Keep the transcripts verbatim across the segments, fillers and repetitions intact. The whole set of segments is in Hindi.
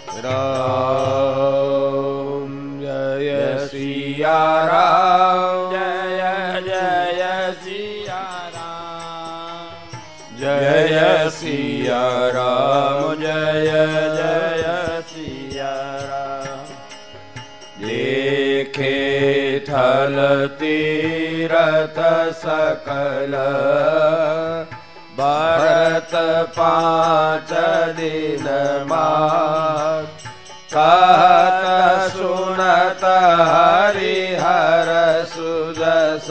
राम जय सिया राम जय जय सिया राम जय सिया राम जय जय सिया राम। देखे थल तीरथ सकल भरत पांच दिन मार कहत सुनत हरिहर सुजस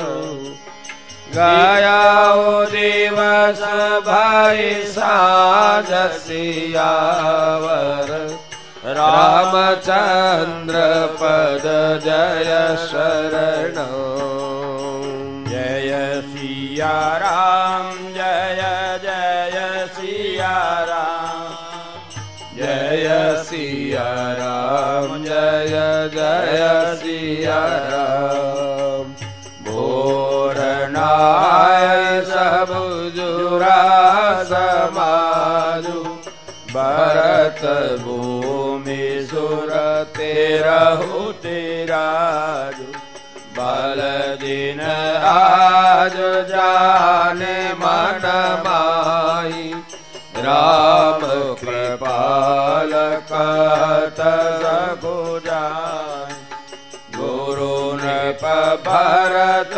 गया दिवस भई साँझ सियावर रामचंद्र पद जय शरण जय सिया राम जय जय सिया राम जय सिया राम जय जय सिया राम। भोर नाय सब जुरा समाजु भरत भूमि सुर तेरहु तेराजु बल दिन आज जाने मन माही राम कृपाल कहत सगु जाय गुरु नृप भरत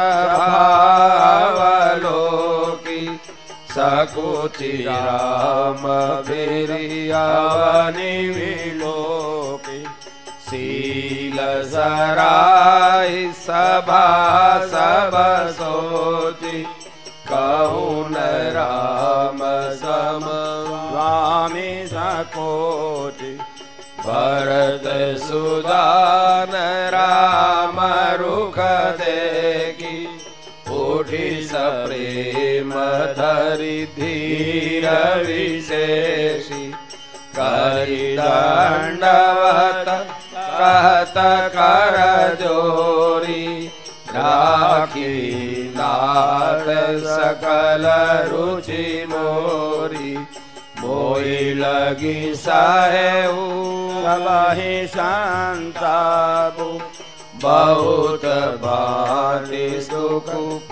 सभावलोकी सकुचि राम वीर्यावनि विलोकी शील सराय सभा सब सोचि कहून राम सम स्वामी सकोचि भरत सुदान राम रुख देखी उठी सप्रेम धरि धीर विशेषी करि दंडवत कहत कर जोरी राखी नाथ सकल रुचि मोरी मोई लगी साहेऊ सबहि शांताबु बहुत भांति सुख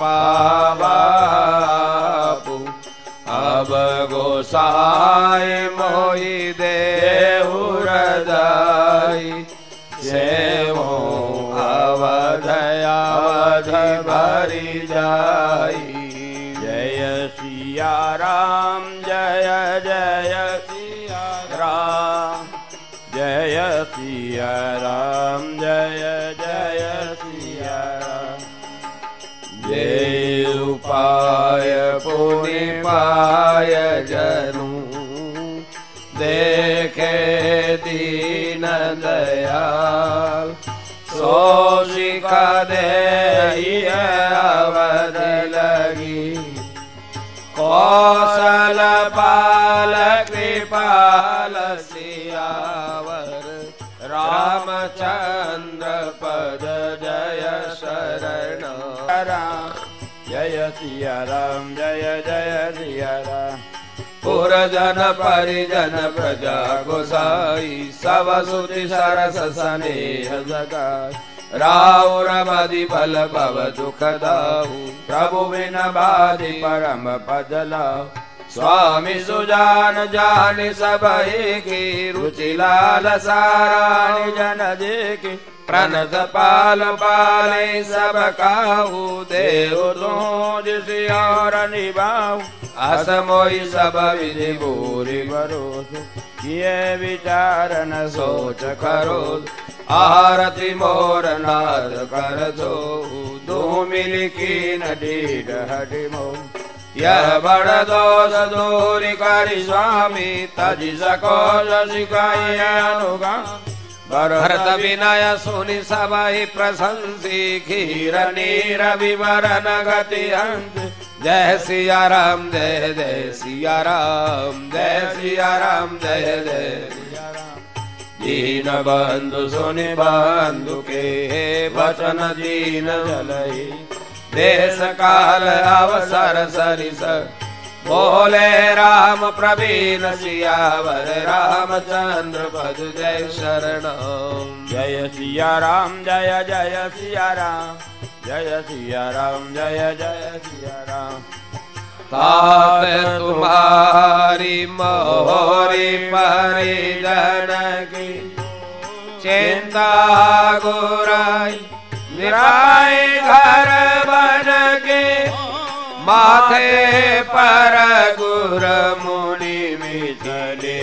पावापु अब गोसाई मोहि देहु हृदय सेवो अवध अवध भरि जाई। जय सिया राम जय जय सिया राम जय सिया राम जय जय सिया राम। जय उपाय पुनि पाय जनु देखे दीन दयाल सो शिखा दे अवध लगी कौशल पाल कृपाल सियावर रामचंद्र पद जय शरण जय सिया राम जय जय सिया राम। पुरजन परिजन प्रजा गोसाई सब सुति सरस स्नेह जगाई राउर मदि बल भव दुख दाऊ प्रभु बिन बाधि परम पद लाऊ स्वामी सुजान जानि सबहि की रुचि लाल साराणि जन देखी प्रणत पाल पाले सब काहू देव तुझ सियार निभाऊ अस मोहि सब विधि भूरि भरोसो किए विचार न सोच करो आरती मोर नाद कर दो दो मिली कीन डीड हटि मो यह बड़ दोष दूरी करि स्वामी तजि सको सिखाई अनुगा भरत विनय सुनि सबहि प्रशंसी खीर नीर विवरण गति अंत जय सिया राम जय जय सिया राम जय सिया राम जय जय दीन बंधु सुनि बंधु के वचन दीन जलहि देश काल अवसर सरिस बोले राम प्रवीण सियावर रामचंद्र पद जय शरणम। जय सिया राम जय जय सिया राम जय सिया राम जय जय सिया राम। तात तुम्हारी मोरी परिजन की चिंता गुराई निराई घर बन के माथे पर गुर मुनि मिथले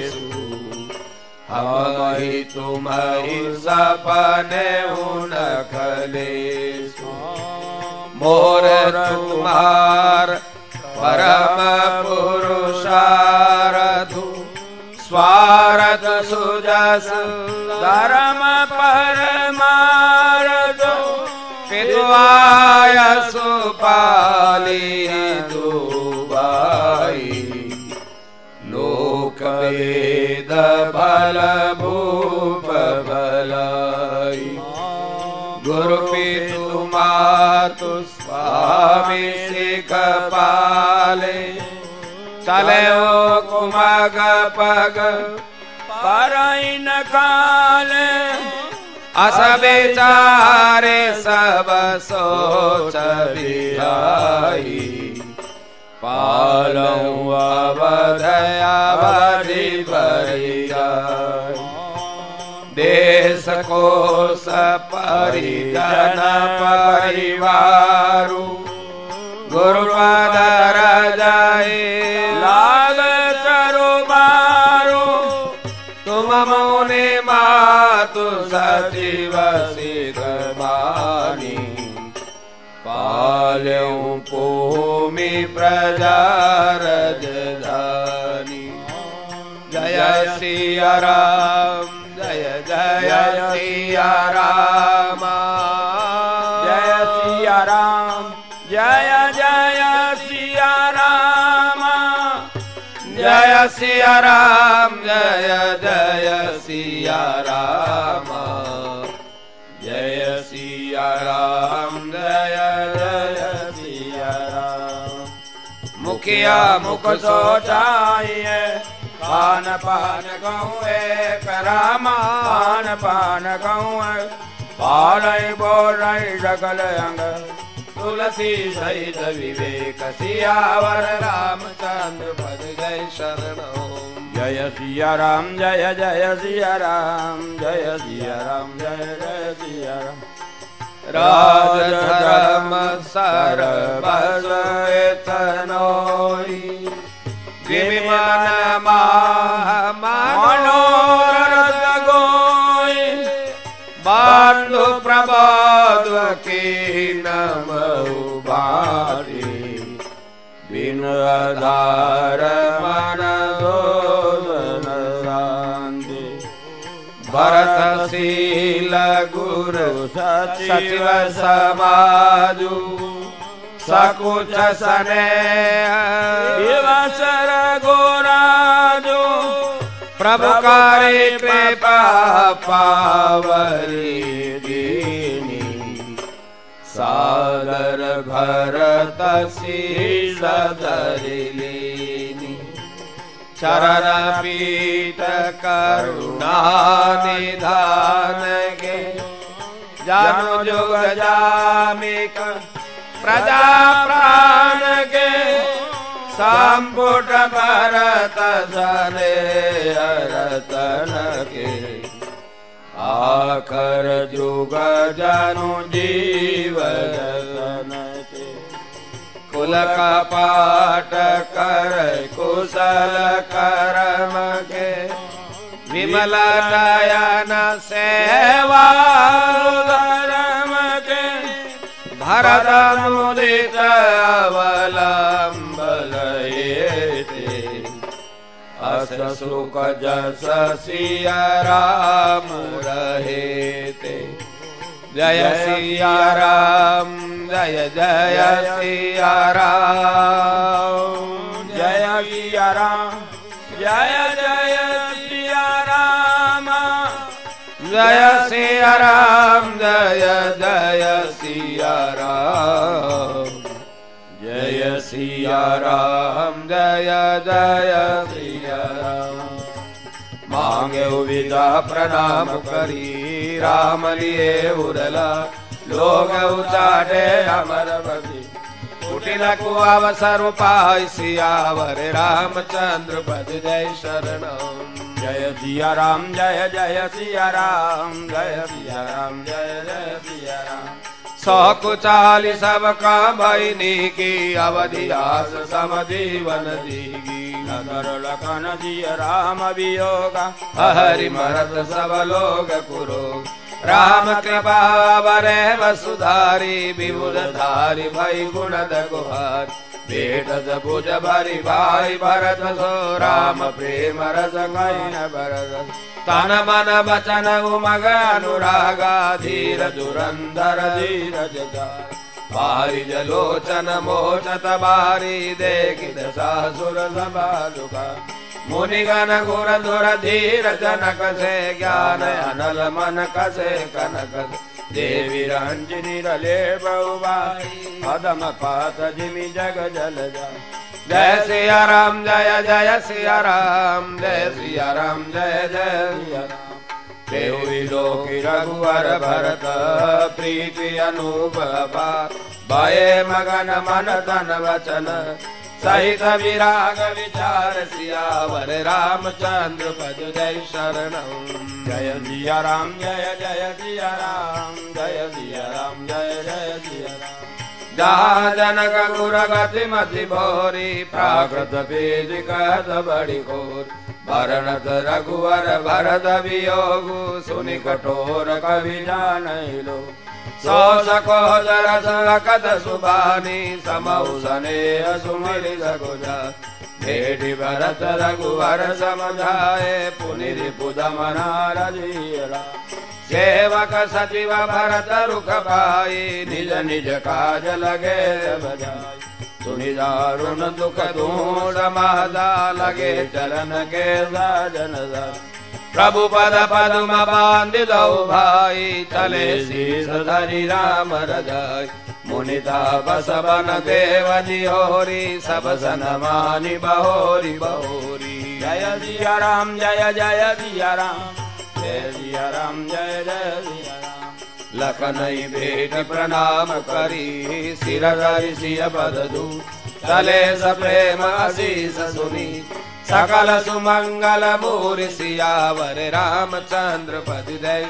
हम ही तुम ही सपने उनखले मोर तुम्हार परम पुरुषारथु स्वारथ सुजस धर्म परमारथ पितुआय सुपाली दुबाई लोक वेद बल भूप बलाई गुरु पितु मातु स्वामी सिख पाले चले ओ कुमग पग परइन काल अस बेचारे सब सोच बिहाई पालऊ अवध अवधि परिजाई देश कोश परिजन परिवारु गुरुपद रजाए लाग करो बारो तुम मुनि मातु सचिव सिद्ध बानी पाल्यऊ भूमि प्रजा राजधानी। जय सिया राम जय जय सिया राम जय सिया राम जय जय सिया राम जय सिया राम जय जय सिया राम जय सिया राम जय जय सिया राम। मुखिया मुख सोचाइए पान पान कहूँ एक रामा पान पान कहूँ पालय बोलय सकल अंग तुलसी सहित विवेक सियावर रामचंद्र पद जय शरणम। जय सिया राम जय जय सिया राम जय सिया राम जय जय सिया राम। राज धर्म सर्वस तनोई विमान मनोरथ गोई बंधु प्रबोध की नमऊ बारी बिन आधार मन दोषन शांति भरतशील गुरु सचिव समाजु सकुच स्नेह दिवसर गोराजो प्रभु कार्य पे पावरी दीनी सादर भरत शील धरिलीनी चरण पीठ करुणा निधान के जानु जुग जामिक प्रजा प्राण के संपुट भरत सने रतन के आखर जुग जानु जीवन के कुल कपाट कर कुशल कर्म के विमल नयन सेवा धर्म के भरत मुदित अवलंबन अस सुख जस सिया राम रहे ते। जय सिया राम जय जय सिया राम जय सिया राम जय जय सिया राम जय सिया राम जय जय सिया राम जय सिया राम जय जय सिया राम। मांगे विदा प्रणाम करी राम लिए उरला लोग उचाटे अमर बदी कुटिल को अवसर पाई सियावर रामचंद्र पद जय शरणम। जय सिया राम जय जय सिया राम जय सिया राम जय जय सिया राम। सौ कुचाली सबका भैनी की अवधियास समजीवन दीगी नगर लखन जिय राम वियोगा हरि मरत सब लोग कुरो राम कृपा वरे वसुधारी विबुध धारी भई गुणद गुहार बेटद भुज भरी भाई भरत सो राम प्रेम रस कैन भरत तन मन वचन उमग अनुरागा धीर धुरंधर धीरज जार बारी जलोचन मोचत बारी देखित सासुर सबालुका मुनिगण गुर धुर धीर जनक से ज्ञान अनल मन कसे कनक देवी रंजनी रले बहुबाई पदम पात जिमि जग जल जा। जय सिया राम जय जय सिया राम जय सिया राम जय जय सिया राम। देवी लोकी रघुवर भरत प्रीति अनुभव भये मगन मन तन वचन सहित विराग विचार सियावर रामचंद्र पद जय शरणम। जय सिया राम जय जय सिया राम जय सिया राम जय जय सिया राम। जहाँ जनक गुर गति मति भोरी प्राकृत वेद कहत बड़ी घोर भरत रघुवर भरत वियोगु सुनि कठोर कवि जानहि लो सौ सकोदर सकत सुबानी समौ स्नेह सुमिरि सकुजा भेटी भरत रघुवर समझाए पुनि रिपुद मनारजीरा सेवक सचिव भरत रुख पाई निज निज काज लगे बजाय सुनि दारुण दुख दूर महदा लगे चरण के साजन प्रभु पद पद्म बांधि दो भाई चले शीस धरि राम रजाई मुनिता बस बन देव जिहोरी सब सन मानि बहोरी बहोरी। जय सिया राम जय जय सिया राम जय सिया राम जय जय सिया राम। लखनई भेट प्रणाम करी सिर धरि सिय पद दू चले स प्रेम आशीष सुनी सकल सुमंगल मूरि सियावर रामचंद्र पद जय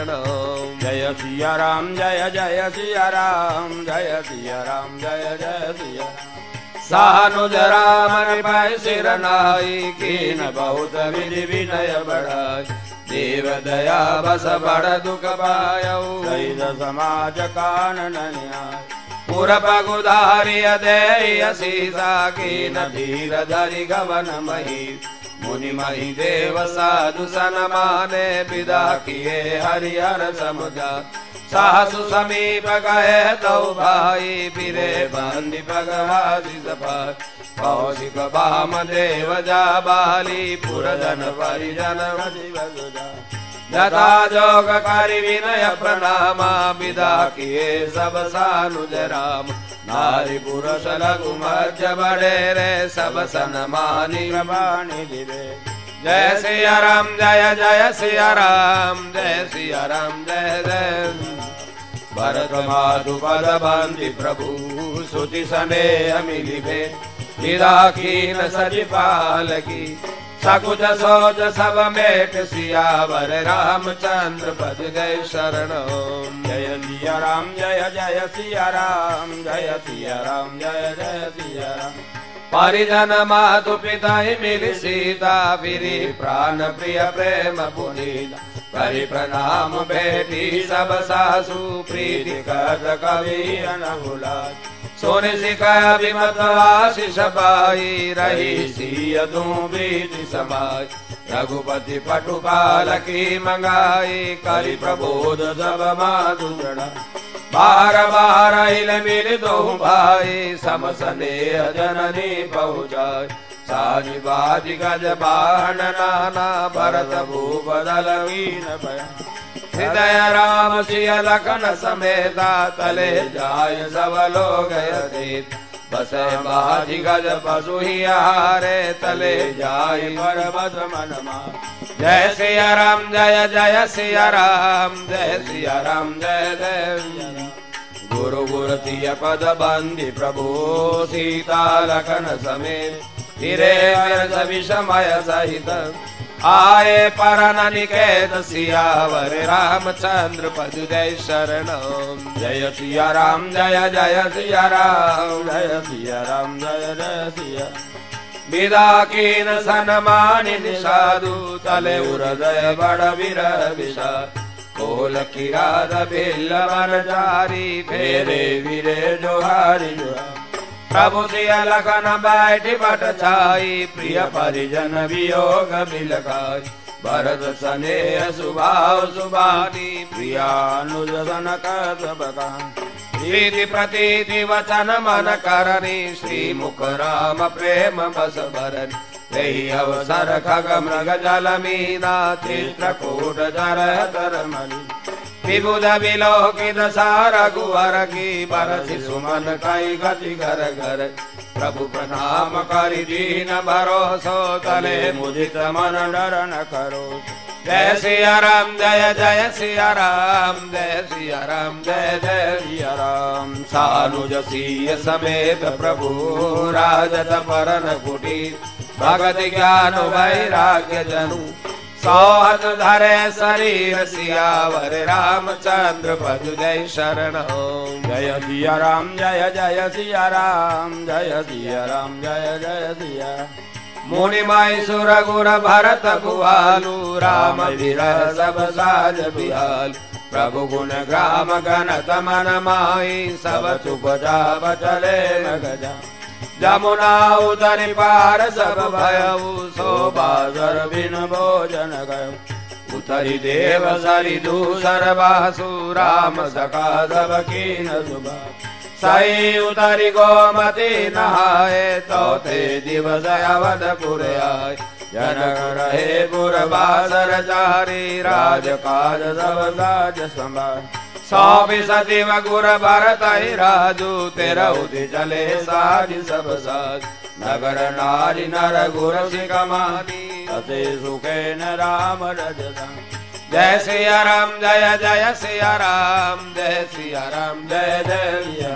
शरणम। जय सिया राम जय जय सिया राम जय सिया राम जय जय सिया राम। सानुज राम पाय सिर नाई कीन बहुत विधि विनय बढ़ाई देव दया बस बड़ दुख पायऊ सहित समाज कानन न्याय पुरप गुधारि अदेय सीसा कीन धीर धरि गवन मही मुनि मही देव साधु सन माने विदा किए हरिहर समुझा सासु समीप गए तो भाई फिरे बंदी भगवादी सभा कौशिक बाम देव जा बाली पुरजन परिजन यथा जोग करि विनय प्रणामा विदा किए सब सानुज राम नारी पुरुष लघु मध्य बड़े रे सब सन मानी प्रमाणि दिवे। जय सिया राम जय जय सिया राम जय सिया राम जय जय। भरत माधु पद बंदी प्रभु सुति स्नेह मिलिबे विदा कीन सचिपाल की सकुच सोच सब मेट सियावर रामचंद्र पद जय शरणम। जय सिया राम जय जय सिया राम जय सिया राम जय जय सिया राम। परिजन मातु पिता मिली सीता फिरी प्राण प्रिय प्रेम पुनीता करि प्रणाम बेटी सब सासु प्रीति कर कवि अनहुला सोने सिखाया विमत आशीष पाई रही सिय तू प्रीति समाय रघुपति पटुपाल की मंगाई करि प्रबोध सब माधु बार बार हिल मिल दो भाई सम स्नेह जननी पहुँचाय साजी बाजी गज बाहन नाना भरत भूप दल वीन भया हृदय राम सिय लखन समेता तले जाय सब लोग यतीत बसे बाजी गज पशु ही हारे तले जाई पर्वत मन मार। जय सिया राम जय जय सिया राम जय सिया राम जय जय। गुरु गुरु तिय पद बंदी प्रभु सीता लखन समेत फिरे विषमय सहित आए परन निकेत सियावर रामचंद्र पद जय शरणम। जय सिया राम जय जय सिया राम जय सिया राम जय जय सिया। विदा कीन सनमानि साधु तले हृदय बड़ विरह विषाद। कोल किराद बिल मन जारी फेरे विरे जोहारी जोहार। प्रभु सिय लखन बैठी बट छाई प्रिय परिजन वियोग बिलखाई। भरत स्नेह सुभाव सुबानी प्रियानुज सनक सब कान। प्रीति प्रतीति वचन मन करनी श्री मुख राम प्रेम बस भरनी। यही अवसर खग मृग जल मीना चित्रकूट जर तर मणि। विबुध विलोकित सार गुवर की बरसि सुमन कई गति घर घर। प्रभु प्रणाम करि दीन भरोसो तले मुदित मन डर न करो। जय सिया राम जय जय सिया राम जय सिया राम जय जय सिया राम। सानुज सिय समेत प्रभु राजत परन कुटीर। भगत ज्ञान वैराग्य जनु सौहद धरे शरीर सियावर रामचंद्र पद जय शरणम। जय सिया राम जय जय सिया राम जय सिया राम जय जय सिया। मुनि माई सुर गुर भरत कुआलु राम विरह सब साज बिहाल। प्रभु गुण ग्राम गणत मन माई सब चुप जाब चले मगजा। जमुना उदरि पार सब भयउ सो बाजर बिन भोजन गयो। उतरि देव सरि दूसर बासु राम सका सब कीन सुबा। सई उतरि गोमती नहाए तो ते दिवस अवधपुर आए। जनक रहे पुर बासर चारी राज काज सब काज संभाल। सौंपी सतीव गुर भरत राजू तेरा उदि चले साज सब साज। नगर नारी नर गुर सिकमानी अते सुखे न राम रजदान। जय सिया राम जय जय सिया राम जय सिया राम जय जय सिया।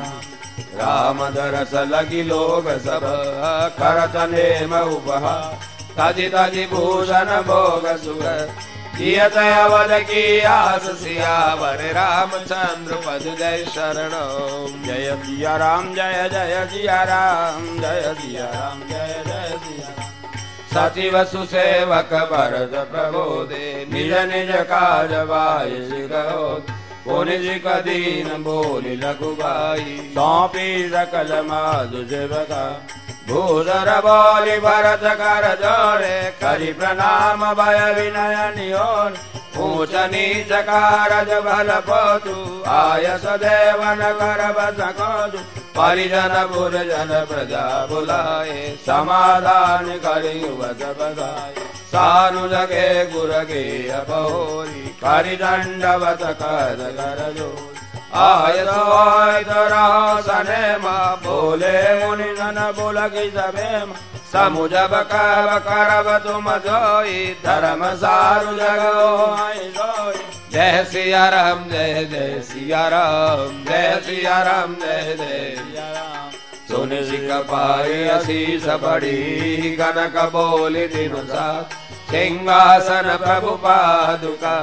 राम दरस लगी लोग सब करत नेम उपहार। तजि तजि भूषण भोग सुख जियत अवध की आस सियावर रामचंद्र पद जय शरणम। जय सिया राम जय जय सिया राम जय सिया राम जय जय सिया। सचिव सुसेवक भरत प्रबोधे निज निज काज बाहि सिखो। पुनिज कदीन बोली लघुबाई सौंपी सकल माधु सेवका। भूधर बोली भरत कर जोड़े करि प्रणाम भय विनय नियोन। ऊंच नीच कारज भल पोतु आय सदेवन कर बस कोदु। परिजन पुरजन प्रजा बुलाए समाधान करि बस बसाए। सानु जगे गुर गे अबोरी करि दंडवत कर कर जोरी। आय तो रहो सने माँ बोले मुनि नन बोलगी सबे। समुझब कब करब तुम जोई धर्म सारु जगो जोई। जय सिया राम जय जय सिया राम जय सिया राम जय जय सिया राम। सुन सिख पाए असीस बड़ी कनक बोली दिनु साथ। सिंहासन प्रभु पादुका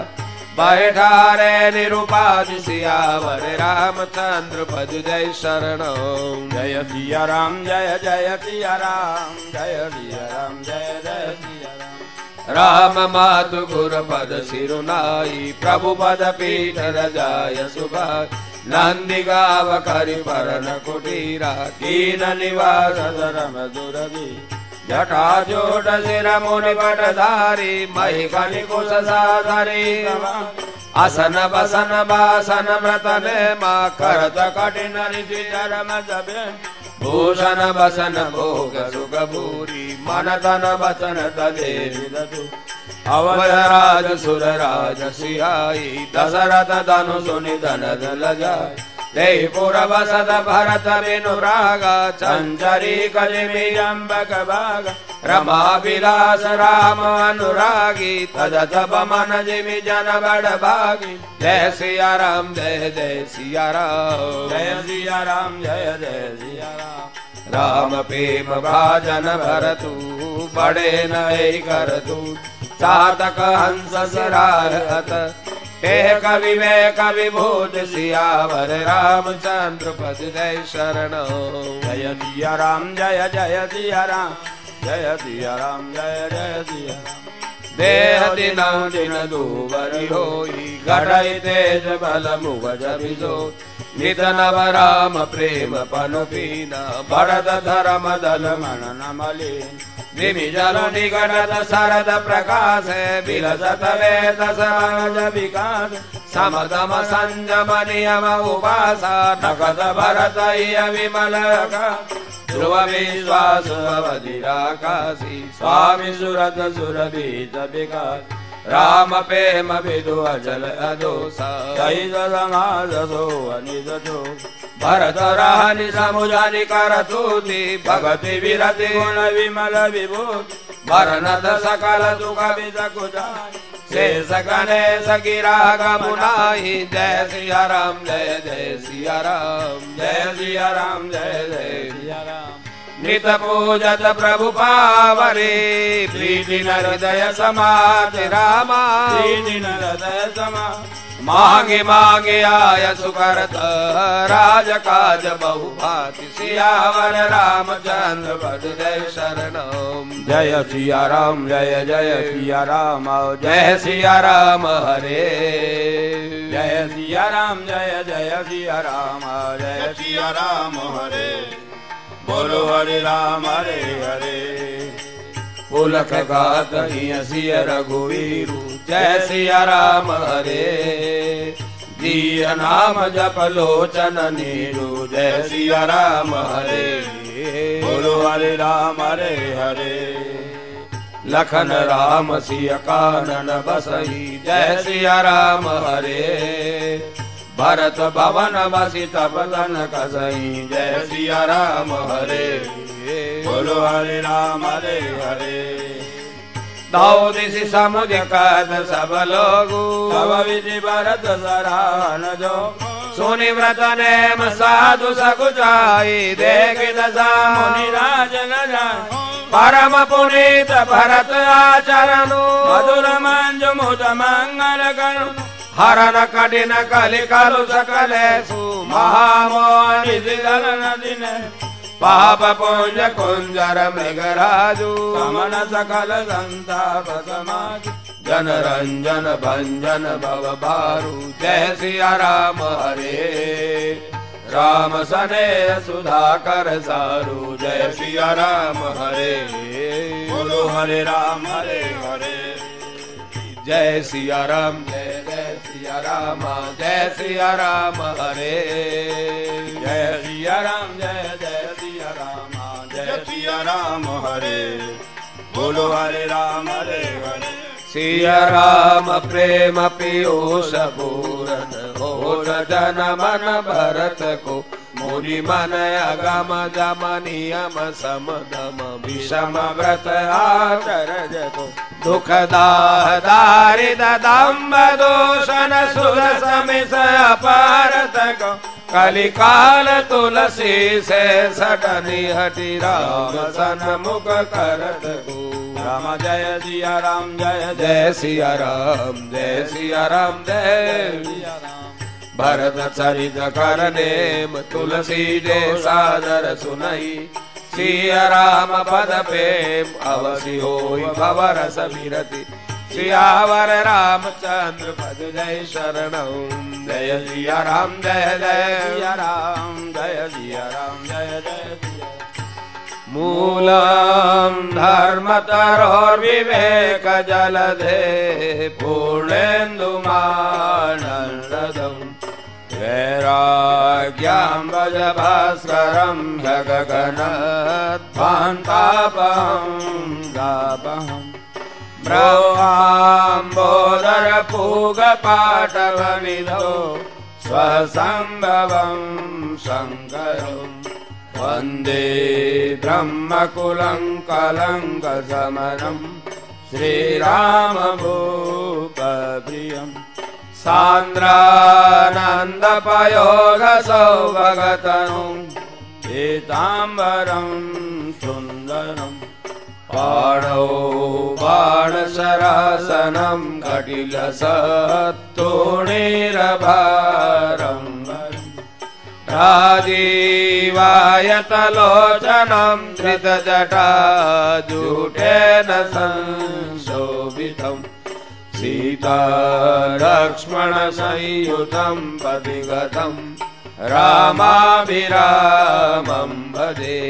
बैठारे निरुपाध सियावर रामचंद्र पद जय शरणम। जय सिया राम जय जय सिया राम जय सिया राम जय जय सिया राम। राम मातु गुर पद सिरुनाई प्रभु पद पीठ रजाय सुभाग। नंदी गाव करि परन कुटीरा कीन निवास धर्म दुरगी। जटा जोट सिर मुनि पट धारी मही कनि कुश साधरी। असन बसन बासन व्रतन माँ करत कठिन ऋषि धर्म सबे। भूषण बसन भोग सुख भूरी मन तन बचन तदे विदतु। अवध राज सुर राज सियाई दशरथ धनु सुनि धन दल जाय। देहि पुरवसत भरत विनुराग चंचरी कलिमि जम्बक भाग रमा विलास राम अनुरागी तदत बमन जिमि जन बड़ भागी जय सिया राम जय जय सिया राम जय सिया राम जय जय सिया राम राम प्रेम भाजन भरतु बड़े नए कर तू चातक हंस सिराहत हे कवि वे कवि भूत सियावर रामचंद्र पद जय शरण जय सिया राम जय जय सिया राम जय सिया राम जय जय सिया राम देह दिन दिन दूबरी होई घड़ई तेज बल मुग जबिजो नित नव राम प्रेम पन पीना भरत धर्म दल मन न मलिन विमि जल निगडत शरद प्रकाश विलसत वेद समाज विकास समदम संयम नियम उपासा नगद भरत विमल ध्रुव विश्वास अवधिराकाशी स्वामी सुरत सुरभीत विकास राम प्रेम विदु अचल अदोसा समाजो अनिजो भरत राहनि समुझानि करतुति भगति विरति गुण विमल विभूति वर्णत सकल दुख विसकुचानि शेष गणेश गिरा गमुनाहि जय सिया राम जय जय सिया राम जय सिया राम जय जय सिया राम नित पूजत प्रभु पावरे प्रीति हृदय समाधि रामा प्रीति हृदय समा मांगे मांगे आय सुकरत राज काज बहु भाति सियावर रामचंद्र पद जय शरणम जय सिया राम जय जय सिया राम जय सिया राम हरे जय सिया राम जय जय सिया राम जय सिया राम हरे बोलो हरे राम हरे हरे पुलक गात सिय रघुवीरु जय सिया राम हरे जिय नाम जप लोचन नीरु जय सिया राम हरे बोलो हरे राम हरे हरे लखन राम सिय कानन बसई जय सिया राम हरे भरत भवन बसी तपन कसई जय सिया राम हरे बोलो हरे राम हरे हरे दौ दिशि समुझ कद सब लोगु तव विधि भरत सराहन जो सुनि व्रत नेम साधु सकुचाई देखि दशा मुनि राज न जाय परम पुनीत भरत आचरणु मधुर मंजु मुद मंगल गण हरण कठिन कलि कलु सकलेषु महामोहि दिन पाप पुंज कुंजर मृगराजु समन सकल संताप समाज जन रंजन भंजन भव भारु जय सिया राम हरे राम सने सुधाकर सारु जय सिया राम हरे बोलो हरे राम हरे हरे जय सिया राम जय जय सिया राम जय सिया राम हरे जय सिया राम जय जय सिया राम जय सिया राम हरे बोलो हरे राम हरे हरे सिया राम प्रेम पीयूष पूरन हो जन मन भरत को मुनि मन अगम जम नियम समदम विषम व्रत आचरज को दुख दारिद दम्ब दूषण सुर समिस अपारत को कलिकाल तुलसी से सटनी हटि राम सन्मुख करत को राम जय सिया राम जय जय सिया राम जय सिया राम जय सिया राम भरत चरित करनेम तुलसी जे सादर सुनई सिया राम पद प्रेम अवसि होई भवरस विरति सियावर रामचंद्र पद जय शरणम जय सिया राम जय जय सिया राम जय सिया राम जय जय मूलम धर्मतरोर विवेक जलधे पूर्णेन्दु मानन्ददम वैराग्यां भज भास्करं गगनध्वान्तापहं दापहं ब्रह्माम्बोदर पूग पाटव विधो स्वसंभवं शङ्करम् वन्दे ब्रह्मकुलं कलङ्कशमनं श्रीरामभूपप्रियम् सान्द्रानन्दपयोगसौभगतनुं पीताम्बरं सुन्दरम् पाणौ बाणशरासनं कटिलसत्तोणीरभारं राजीवायतलोचनं धृतजटाजूटेन संशोभितम् सीतालक्ष्मणसंयुतं पथिगतं रामाभिरामं भजे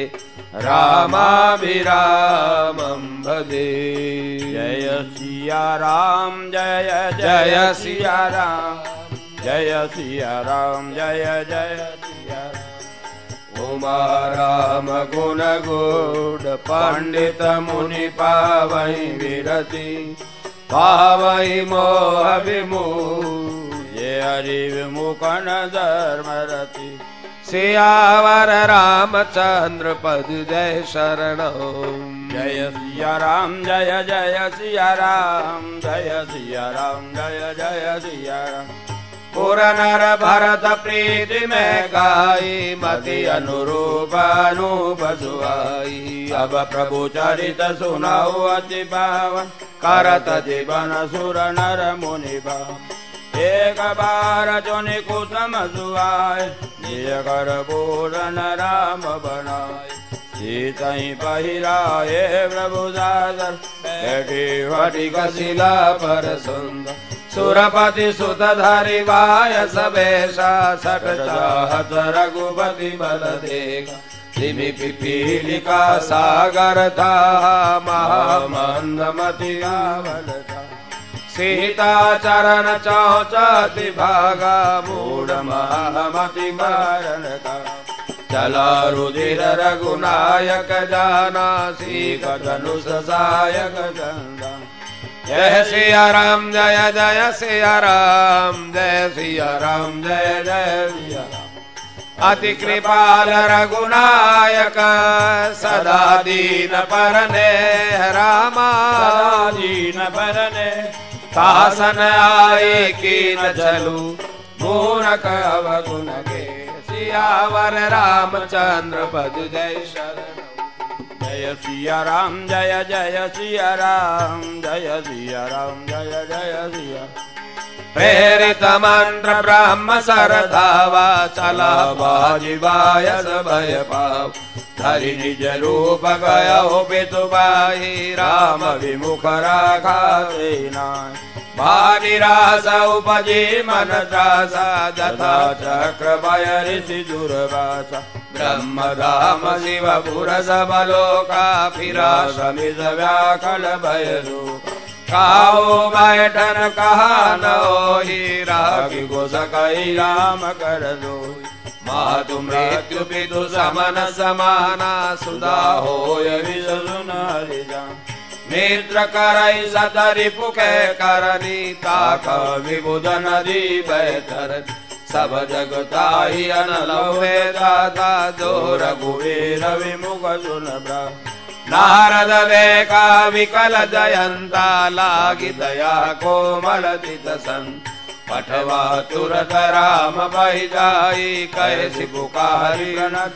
रामाभिरामं भजे। जय सिया राम जय जय सिया राम जय सिया राम जय जय सिया राम। उमा राम गुण गुड पंडित मुनि पावै विरति पावै मोह विमुख ये हरि विमुखन धर्मरति। सियावर रामचंद्र पद जय शरणं जय सिया राम जय जय सिया राम जय सिया राम जय जय सिया राम। पुर नर भरत प्रीति में गाई मति अनुरूप अनूप सुहाई। अब प्रभु चरित सुनाओ अति पावन करत जीवन सुर नर मुनि भाव। एक बार जोनि कुसुम सुहाए जिय कर पूरन राम बनाए। सीतई पहिराए प्रभु दादर बैठी वटिक शिला पर सुंदर। सुरपति सुत धरि वाय सबेशा सट चाहत रघुपति बल देगा। तिमि पिपीलिका सागर था महामंदमति आवल था। सीता चरण चौचति भागा मूढ़ महामति मारण का। चला रुधिर रघुनायक जाना सीख धनुष सायक चंदा। जय सिया राम जय जय सिया राम जय सिया राम जय जय सिया राम। अति कृपाल रघुनायक सदा दीन परने रामा दीन परने। शासन आए की न चलू मूरख अवगुण के। सियावर रामचंद्र पद जय शरण। जय सिया राम जय जय सिया राम जय सिया राम जय जय सिया। प्रेरित मंत्र ब्रह्म सरधावा चला बाजी बायस भय पाव। धरि निज रूप गयो पितुबाई राम विमुख राखा सेना। भानिरास उपजी मन त्रासा जथा चक्र भय ऋषि दुर्वासा। ब्रह्म धाम शिव पुर सब लोका फिरा समित व्याकुल भय रूप। काओ बैठन कहा न होई रागी को सकई राम कर दो। मातु मृत्यु पितु समन समाना सुधा होय विसुन हरिजन। मित्र करई सतरि पुके करनी ताक विबुध नदी बैतर। सब जगताई अनलवे दाता जो रघुवीर विमुख सुन ब्रा। नारद वेका विकल जयंता लागी दया कोमल दित सन। पठवा तुरत राम बहि जाई कैसी पुकारी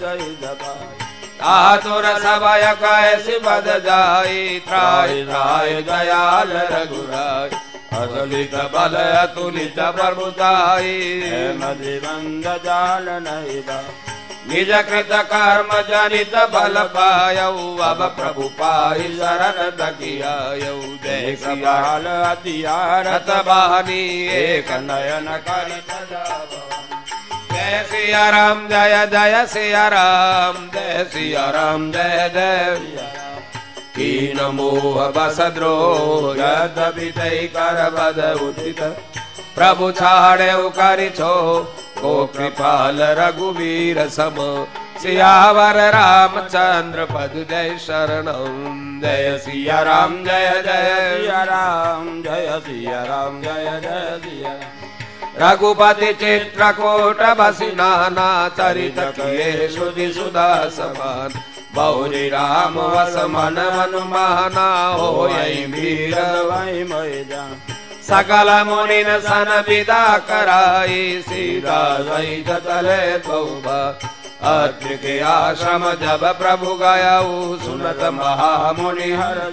आतुर सबय कैसी बद जाई। त्राहि त्राहि दयाल रघुराई अतुलित बल अतुलित प्रभुताई। मदिबंध जाल नहीं बा निज कृत कर्म जनित बल पायऊ। अब प्रभु पाहि शरण तकियायऊ। जय सिया अतियारत बानी एक नयन करित जावई। जय सिया राम जय जय सिया राम जय सिया राम जय जय सिया राम। कीन मोह बस द्रोह यद्यपि तै कर बद उचित। प्रभु छाड़े करि छो को कृपाल रघुवीर सम। सियावर रामचंद्र पद जय शरणं जय सिया राम जय जय सिया राम जय सिया राम जय जय सिया। रघुपति चित्रकूट बसी नाना चरित किए सुधि सुधा समान बहुरी राम वस मन हनुमाना हो यही वीर वही मैदान सकल मुनिन सन विदा कराई सीधा सहित तले बहुबा अत्रि के आश्रम जब प्रभु गया सुनत महामुनि हर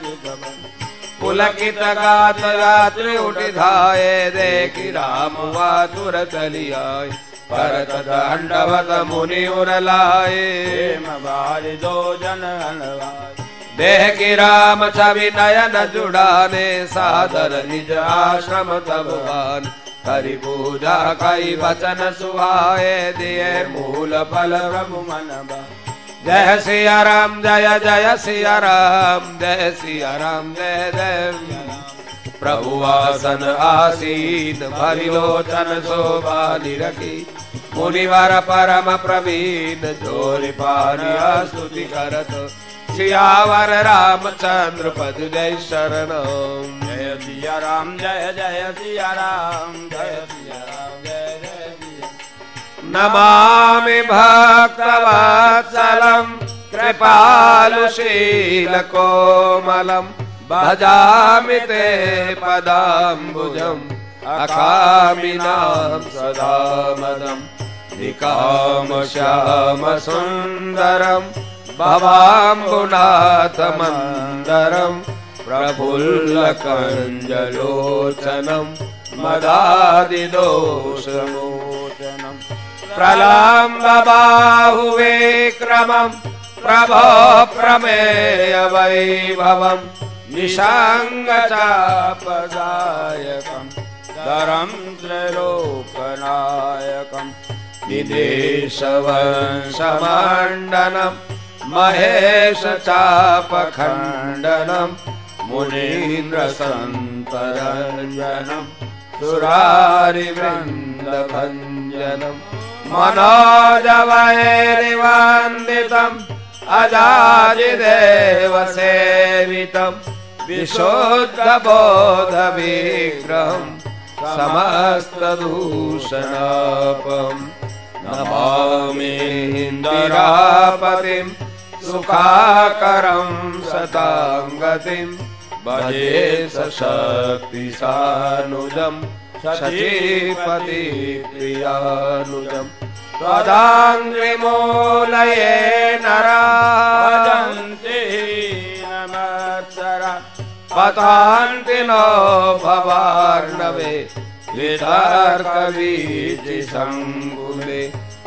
पुलकित गात रात्रि उठि धाये देखि राम वातुर चली आए भरत दंडवत मुनि उर लाए बारि दो जन हलवाए देखि राम छवि नयन जुड़ाने सादर निज आश्रम तब आन हरि पूजा कई वचन सुहाए दिए मूल फल प्रभु मन जय सिया राम जय जय सिया राम जय सिया राम जय जय प्रभु आसन आसीन भरिलोचन शोभा निरखी मुनिवर परम प्रवीण जोरि पानी स्तुति करत सियावर रामचंद्र पद जय शरण जय सिया राम जय जय सिया राम जय सिया राम जय जय सिया नमामि भक्तवत्सलं कृपालुशील कोमलं भजामि ते पदाम्बुजम् अकामिनां सदा मदम् निकाम श्याम सुन्दरम् भवाम्बुनाथ मंदरम प्रफुल्ल कंजलोचनम मदादि दोषमोचनम प्रलम्ब बाहुविक्रमं प्रभो प्रमेय वैभवं निशांग चापदायकं धरं त्रैलोकनायकं विदेशवंशमण्डनं महेश चापखण्डनं मुनीन्द्र संतरञ्जनं सुरारिवृन्दभञ्जनं मनोजवैरिवन्दितं अजादिदेवसेवितं विशुद्धबोधविग्रहं समस्तदूषणापं नमामि इन्दिरापतिं सुखाकरं सतांगतिं भजे सशक्तिसानुजं शचीपति प्रियानुजं त्वदाङ्घ्रिमूलये नरा भजन्ति नमत्सरा पतान्ति नो भवार्णवे वितर्कवीचिसङ्कुले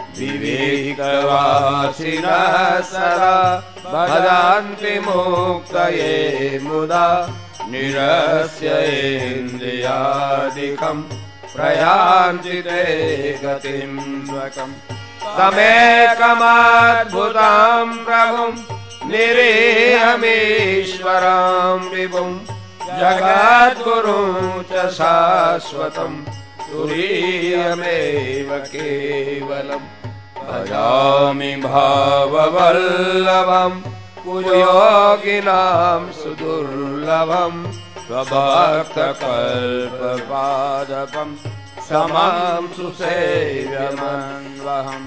विवेकवासिनः सदा भजन्ति मुक्तये मुदा निरस्य इन्द्रियादिकं प्रयान्ति ते गतिं स्वकम् तमेकमद्भुतं प्रभुं निरीहमीश्वरं विभुं जगद्गुरुं च शाश्वतं तुरीयमेव केवलम् भजामि भाववल्लभं कुयोगिनां सुदुर्लभं स्वभक्तकल्पपादपं समां सुसेव्यमन्वहम्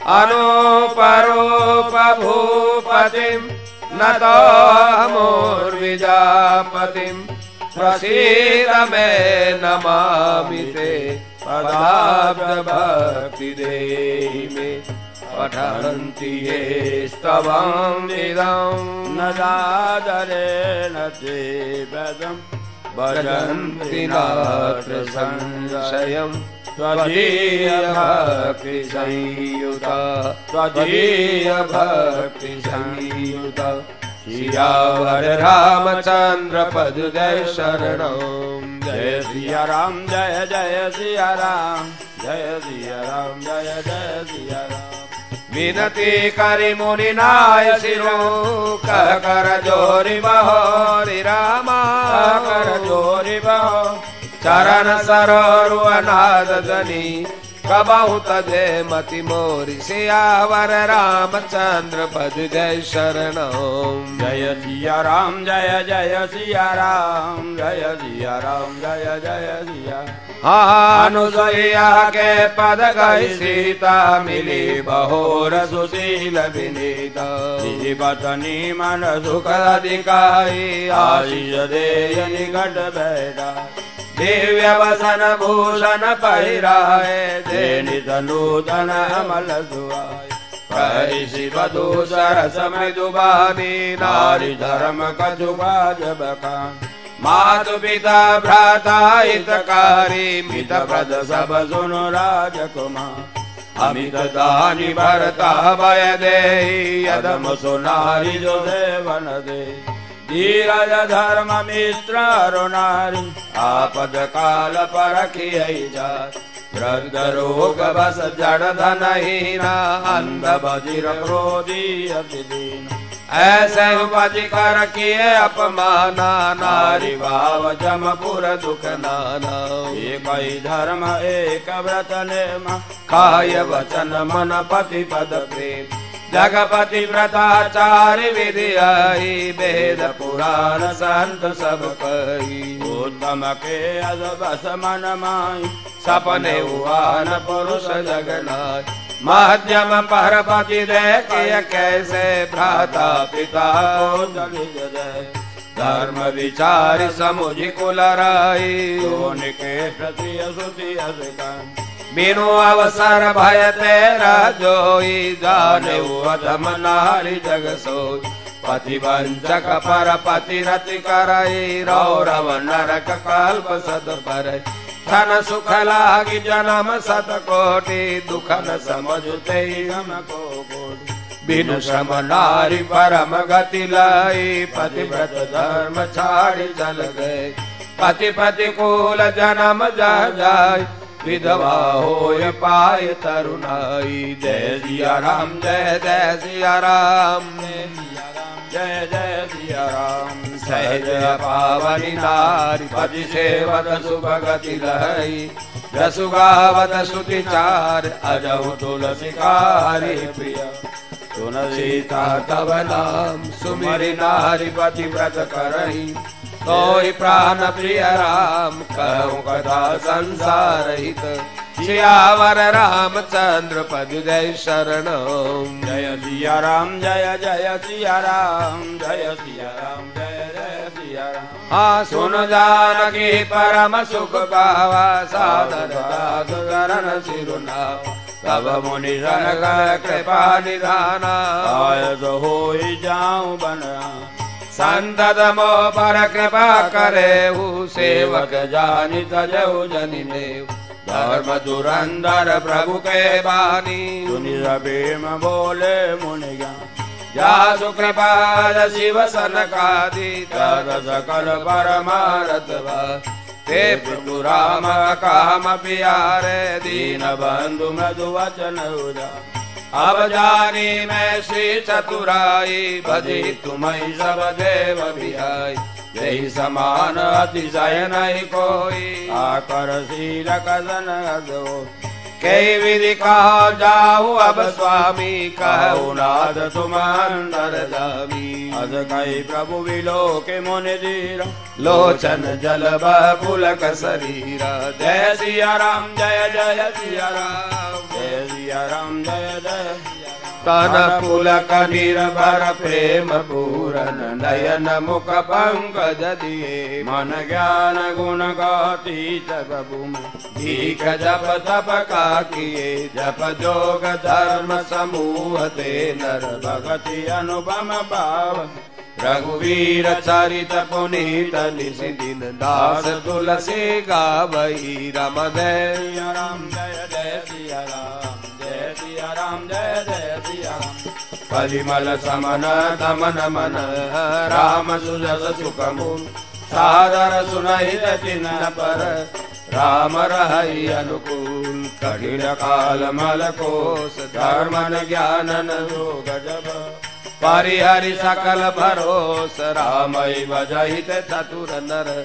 अनूपरूपभूपतिं नतोऽहमूर्विजापतिं प्रसीद मे नमामि ते पदाब्जभक्ति देहि मे पठन्ति ये स्तवं विदं न सादरेण ते पदं भजन्ति नात्र संशयं त्वदीय भक्ति संयुता त्वदीय भक्ति संयुता सियावर रामचंद्र पद जय शरणं जय सिया राम जय जय सिया राम जय सिया राम जय जय सिया राम विनती करि मुनि नाय सिरो कह कर जोरि बहोरि रामा कर जोरि बहो चरण सरोरुअनाद जनी कबहु तजे मति मोरी सियावर रामचंद्र पद जय शरणम। जय सिया राम जय जय सिया राम जय सिया राम जय जय सिया। अनुसुईया के पद गई सीता मिली बहोर सुशील विनीता। पत्नी मन सुख अधिकाई आशीष दे निकट बैठा। दिव्य वसन भूषण पहिराए देनि नूतन अमल सुहाए। परिषि वधु सरस मृदुबानी नारी धर्म कछु बाज बखान। मातु पिता भ्राता हितकारी मित प्रद सब सुनो राजकुमार। अमित दानी भरता भय देहि यदम सुनारी जो सेवन दे। धीरज धर्म मित्र अरुणारी आपद काल परखियै जाय। वृद्ध रोग बस जड़ धनहीना अंध बधिर क्रोधी अति दीन। ऐसे उपज कर किए अपमाना नारी भाव जमपुर दुख नाना। एक ही धर्म एक व्रत नेम काय वचन मन पति पद प्रेम। जगपति व्रताचार विधि आई वेद पुराण संत सब कही। उत्तम के अज बस मन माई सपने हुआन पुरुष जगनाय। मध्यम परपति देखिए कैसे भ्राता पिता को दलित दे। धर्म विचार समुझ कुलराई के प्रति असुति अधिकान। बिनु अवसर भय तेरा जोई जाने अधम नारी जग सोई। पति वंचक पर पति रति करई रौरव नरक कल्प सद पर। धन सुख लागी जन्म सत कोटि दुख न समझते हम को कोटि। बिनु श्रम नारी परम गति लाई पतिव्रत धर्म छाड़ी चल गए। पति प्रतिकूल जन्म जा जाय विधवा होय पाय तरुणाई। जय सिया राम जय जय सिया राम जय जय सिया राम। सहज पावनी नारी पति सेवत शुभ गति लहई। जसु गावत श्रुति चार अजहु तुलसी कारी प्रिय। सुन सीता तव नाम सुमिरि नारी पति व्रत करही। तोहि प्राण प्रिय राम कहूँ कथा संसार हित। सियावर रामचंद्र पद जय शरणम। जय सिया राम जय जय सिया राम जय सिया राम जय जय सिया राम। हाँ सुन जानकी परम सुख पावा सादर दास चरण सिरुनावा। तब मुनि सन कृपा निधाना आय तो होई जाऊं बना। संतत मोह पर कृपा करे हु सेवक जानि तजहु जनि नेव। धर्म धुरंधर प्रभु के बानी सुनि रबेम बोले मुनि ज्ञान। जासु कृपा शिव सनकादि तद सकल परमारथ ते पितु राम काम प्यारे दीन बंधु मधु वचन उदा। अब जानी मैं श्री चतुराई भजी तुम्हें सब देव बिहाई। यही समान अतिशय नहीं कोई आकर शील कदन अदो। कई विधि कहा जाऊ अब स्वामी कहु नाथ तुम अंदर जामी। अज कई प्रभु विलो के मुनि धीरा लोचन जल पुलक शरीरा। जय सिया राम जय जय सिया राम जय सिया राम जय जय। तन पुलक निर्भर प्रेम पूरन नयन मुख पंकज दिए। मन ज्ञान गुण गाती जगबु भीख जप तप का किए। जप जोग धर्म समूह ते नर भगति अनुपम भाव। रघुवीर चरित पुनीत निशि दिन दास तुलसी गावई। रम जय राम जय जय सिया राम जय सिया राम जय जय सिया राम। परिमल समन दमन मन राम सुजस सुखमु। सादर सुनहि चिन्ह पर राम रहई अनुकूल। कठिन काल मल कोस धर्मन ज्ञानन योग जब। परिहरि सकल भरोस रामई बजहित चतुर नर।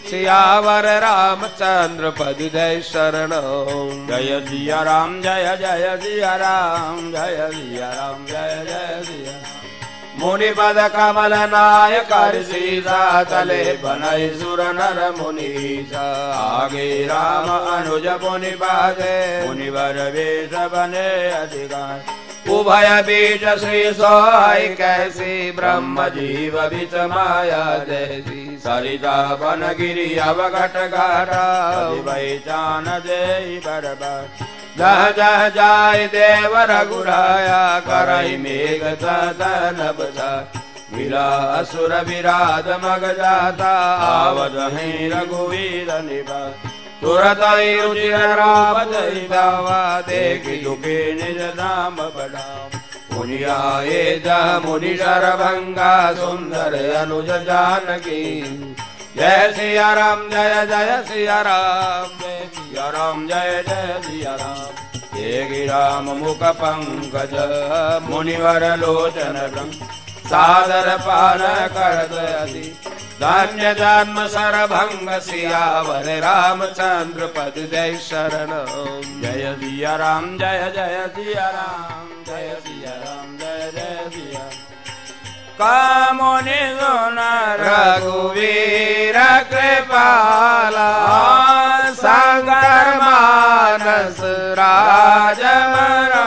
सियावर रामचंद्र पद जय शरणम। जय सिया राम जय जय सिया राम जय सिया राम जय जय सिया। मुनि पद कमल नायक सीसा तले बनई सुर नर मुनीसा। आगे राम अनुज मुनि पादे मुनिवर वेश बने अधिकार। उभय बीज श्री सोहाय कैसी ब्रह्म जीव बीच माया जैसी। सरिता वन गिरि अवघट घाटा चान दे बरबर। जह जह जाय देव रघुराया करई मेघ सदन बचाय। मिला असुर विराध मग जाता आवत है रघुवीर निवास। तुरत ही रुचिर राम दावा देखी दुखे निज नाम बढ़ाम। मुनि आए जह मुनि शरभंगा सुंदर अनुज जानकी। जय सिया राम जय जय सिया राम जय सिया राम जय जय सिया राम। एक राम मुख पंकज मुनिवर लोचन रंग। सादर पान कर दयति धन्य जन्म सरभंग सियावर रामचंद्र पद जय शरणम। जय सिया राम जय जय सिया राम जय सिया राम जय जय सिया। कामुनि सुन रघुवीर कृपाला संकर मानस राजमरा।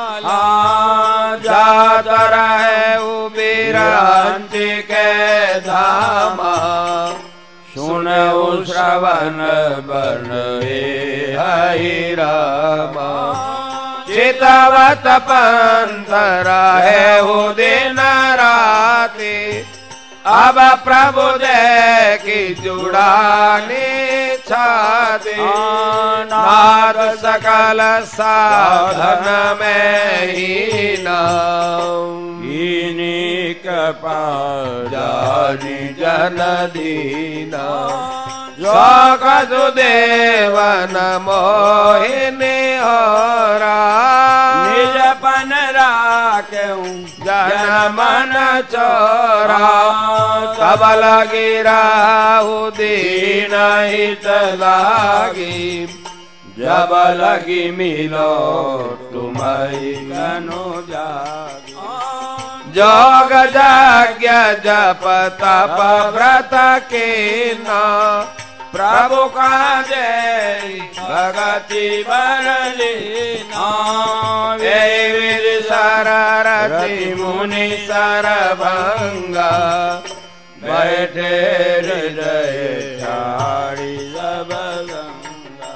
जात रहे उबिरांच के धामा। सुनऊ श्रवण बन हरि रामा। चितवत पंथ रहे हो दिन राति। अब प्रभु जय की जुड़ानी छाती। नाद सकल साधन में ही नाम। इन्हीं कृपा जानी जन दीना। देवन मोहिनी होरा। निज पन राख्यऊ जन मन चोरा। कबल गिराहु दीन हित लागी। जब लगी मिलो तुम्हारी कनु जागी। जोग यज्ञ जप तप व्रत कीना। प्रभु का जय भगति बरलीना। वीर सररति मुनि सरभंगा। बैठे हृदय छाड़ी सब गंगा।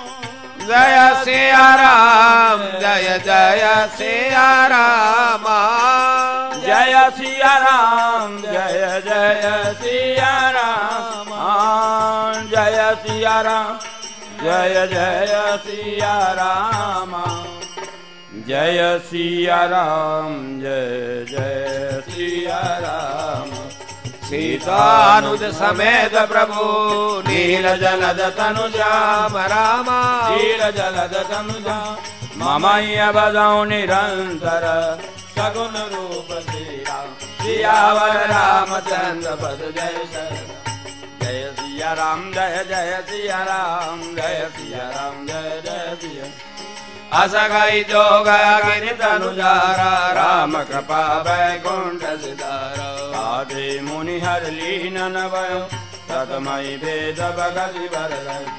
जय सिया राम जय जय सिया राम। जय सिया राम जय जय सिया राम। जय सिया राम जय जय सिया राम। जय सिया राम जय जय सिया राम। सीतानुज समेत प्रभु नील जलद तनु श्याम रामा। नील जलद तनु श्याम ममय्य बजाऊं निरंतर। सगुण रूप श्री राम सियावर रामचंद्र पद जय शरण। जय सिया राम जय जय सिया राम जय सिया राम जय जय सिया। असगई जोग गिरि तनुजारा। राम कृपा वैकुंठ सिधारा। आदि मुनि हर लीन नवयो ततमयि भेद भगति वर।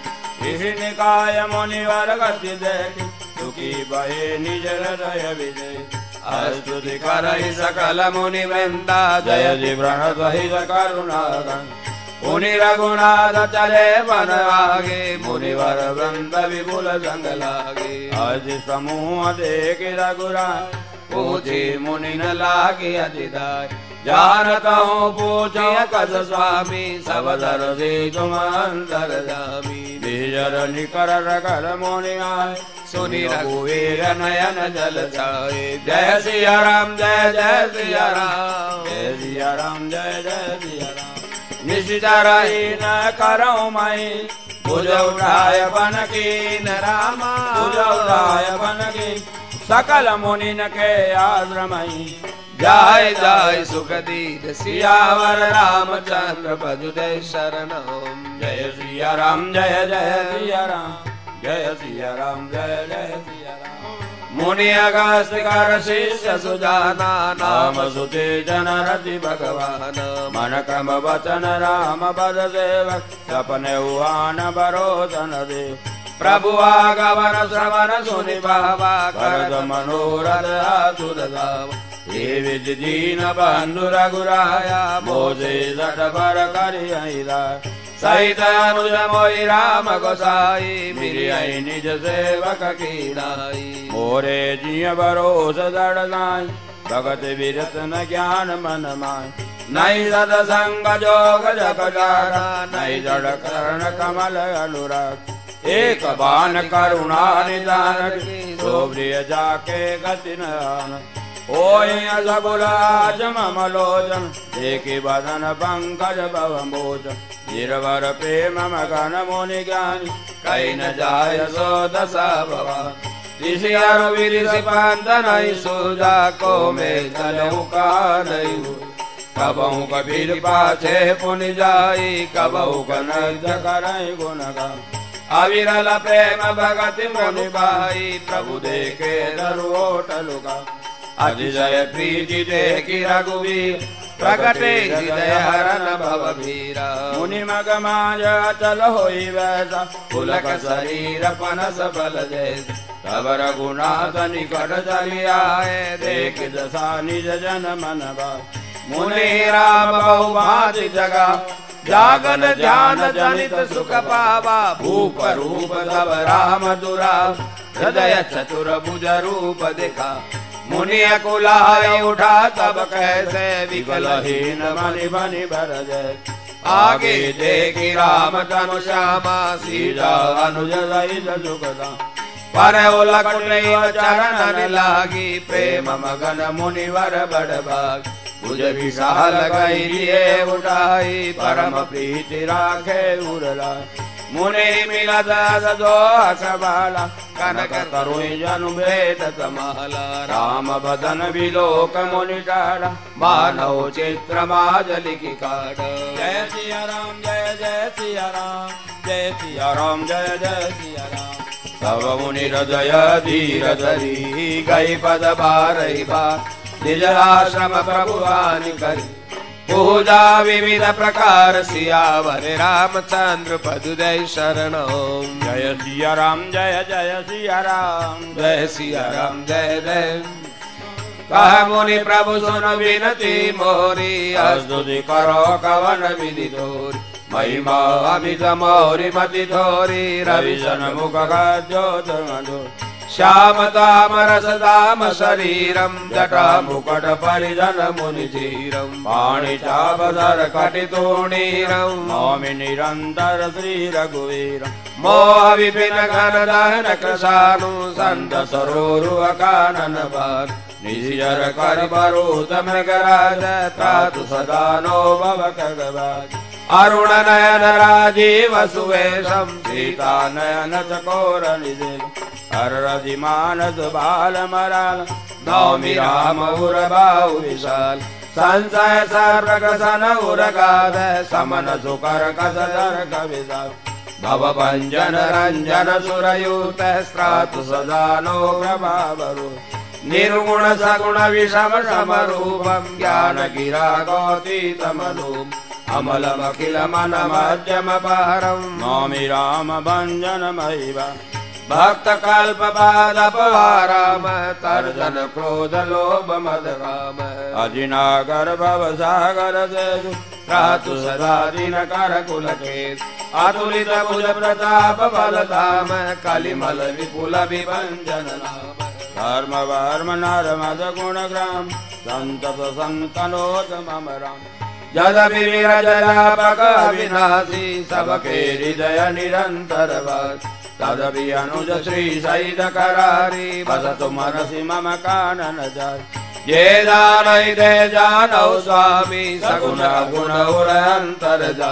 निकाय मुनिवर गति देखी दुखी बहे निज हृदय विजय। स्तुति करहि सकल मुनि वृंदा। जय जी प्रणत हित करुणा। मुनि रघुनाथ चले वन आगे। मुनिवर वृंद विपुल संग लागे। अज समूह देख रघुराय पूछे मुनि न लागे अजिदाय। जानत हूँ पूछो कस स्वामी। सब दर से तुम अंतर जामी। निजर निकर रगर मुनि आए सुनि रघुवीर नयन जल छाए। जय सिया राम जय जय सिया राम। जय सिया राम जय जय सिया राम। निशिचरही न करो मई भुज उठाय बन कीन रामा। भुज उठाय बन की सकल मुनि के आश्रमई। जाय जाय सुख दीन सियावर रामचंद्र पद जय शरणम। जय सिया राम जय जय सिया राम जय सिया राम जय जय सिया राम। मुनि अगस्त्य कर शिष्य सुजाना नाम सुते जन रति भगवान। मन क्रम वचन राम पद सेवक सपने हुआन भरोसन दे। प्रभु आगमन श्रवण सुनि बाबा करद मनोरथ आतुर गाव। हे विज दीन बंधु रघुराया मोजे जट भर करिया। सहित अनुज मोहि राम गोसाई मिरिय निज सेवक की नाई। मोरे जिय भरोस दृढ़ नाई भगत विरत न ज्ञान मन माय। नहीं सत्संग जोग जग जाना नहीं जड़ कर्ण कमल अनुराग। एक बान करुणा निदान सो प्रिय जाके गति न। ओय सबुलाज ममलोचन देखि बदन पंकज भवमोचन। गिरवर प्रेम मगन मुनि ज्ञानी कहीं न जाय सो दशा भवा। ऋषि अरु ऋषि पंत नहीं सूझा को में चलऊ का नहीं। कबहू कबीर पाछे पुनि जाई कबहू कनक करई गुण गा। अविरल प्रेम भगति मुनि भाई प्रभु देखे दरुओट लुका। अतिशय प्रीति देखि रघुवीर प्रगटे हृदय हरन भव भीरा। मुनि मग मांझ चल होई वैसा पुलक शरीर पनस बल जैसा। तब रघुनाथ निकट चली आए देख दशा निज जन मन भाई। मुनि राम बहु भांति जगा जागन ध्यान जनित सुख पावा। भूप रूप तब राम दुरा हृदय चतुर भुज रूप दिखा। मुनि कुलाय उठा तब कैसे विकलहीन मनि बनि भर जय। आगे देखी राम तनु श्यामा सीता अनुज सहित सुखदा। पर उलकटे चरण लागी प्रेम मगन मुनिवर बड़ भाग। भुज विशाल गैरिये उठाई परम प्रीति राखे उरला। मुनि मिलत सजो सबाला कनक तरुण जनु भेद समाला। राम बदन विलोक मुनि डाला मानव चित्र माजलिकी काट। जय सिया राम जय जय सिया राम जय सिया राम जय जय सिया राम। तब मुनि हृदय धीर धरी गई पद बारही बार। निज आश्रम प्रभुवानि करी पूजा विविध प्रकार सियावर रामचंद्र पद जय शरणम। जय सिया राम जय जय सिया राम जय सिया राम जय जय। कह मुनि प्रभु सुन विनती मोरी स्तुति करो कवन विधि धोरी। महिमा अमित मोरी मति थोरी रविशन मुख ज्योत मधुर। श्याम ताम रस दाम शरीरम जटा मुकुट परिजन मुनि धीरम। पाणि चाप धर कटितूणीरम नौमि निरंतर श्री रघुवीर। मोह विपिन घन दहन कृशानु संत सरोरु कानन बार। निजर कर बरूत मृगराज त्रातु सदा नो भव खगवाज। अरुण नयन राजीव सुवेशम सीता नयन चकोर निधि। हरदि मानस बाल मराल नौमि राम उर बाहु विशाल। संशय सर्वसन उरगाध समन सुकर कस धर कविता। भव भंजन रंजन सुरयूत स्त्रातु सदा नो प्रभावरु। निर्गुण सगुण विषम समरूपम ज्ञान गिरा गौतीतमनूप। अमलम अखिल मन मध्यम पारम नौमि राम भंजन महिमा। भक्त कल्प पादपवाराम तर्जन क्रोध लोभ मद काम। अजिनागर भव सागर सेतु त्रातु सदा दिन कर कुल केस। अतुलित भुज प्रताप बल धाम कलिमल विपुल विभंजन नाम। धर्म वर्म नर मद गुण ग्राम संतत संतनोत मम राम। जद विरज व्यापक अविनाशी सबके हृदय निरंतर वास। तदपि अनुज श्री सहित करारी बसतु मनसि मम कानन जाय। ये जानई दे जानौ स्वामी सगुण गुण उर अंतर जामी।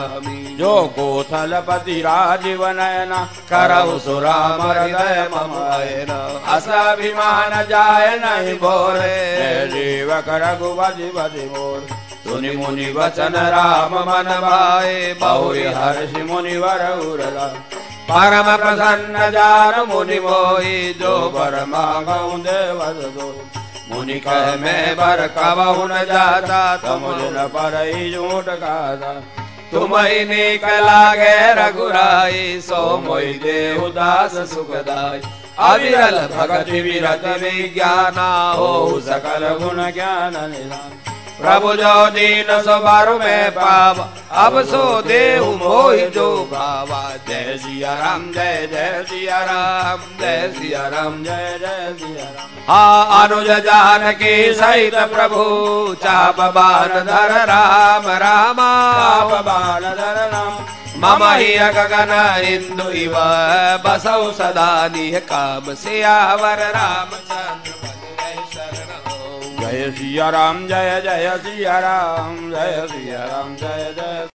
जो कोसलपति राजीव नयना करहु सुराम हृदय मम अयन असाभिमान जाय नहीं भोरे जीवक रघुपति पति मोर सुनि मुनि वचन राम मन भाए बहुरी हर्षि मुनिवर उरला परम प्रसन्न जान मुनि मोहि जो बर मांगऊ देवस दो मुनि कह मैं बर कबहु न जाता तमुझ न परई झूठ गाता तुम ही नीक लागे रघुराई सो मोहि देहु दास सुखदाई अविरल भगति विरति विज्ञाना हो सकल गुण ज्ञान निधान प्रभु जो दीन सो बारु में पाव अब सो देहु मोहि जो भावा जय सिया राम जय जय सिया राम जय सिया राम जय जय सिया राम हा अनुज जानकी सहित प्रभु चाप बाण धर राम रामा चाप बाण धर राम मम ही गगन इंदु इव बसौ सदा निह काम सियावर रामचंद्र जय सिया राम जय जय सिया राम जय सिया राम जय जय